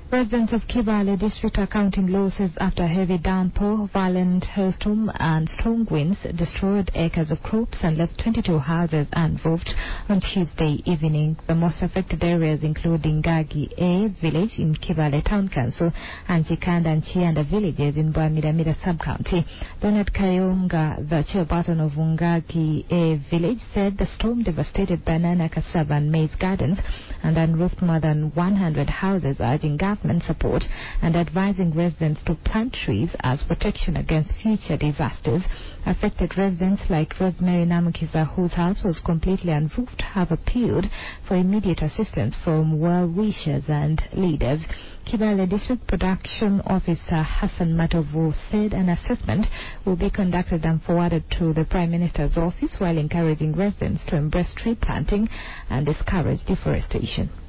Residents of Kibale district are counting losses after heavy downpour, violent hailstorm and strong winds destroyed acres of crops and left 22 houses unroofed on Tuesday evening. The most affected areas include Ngagi A village in Kibale Town Council and Chikanda and Chianda villages in Bwamiramira sub-county. Donald Kayonga, the chairperson of Ngagi A village, said the storm devastated banana, cassava and maize gardens and unroofed more than 100 houses, urging government support and advising residents to plant trees as protection against future disasters. Affected residents like Rosemary Namukiza, whose house was completely unroofed, have appealed for immediate assistance from well-wishers and leaders. Kibale District Production Officer Hassan Matovu said an assessment will be conducted and forwarded to the Prime Minister's office while encouraging residents to embrace tree planting and discourage deforestation.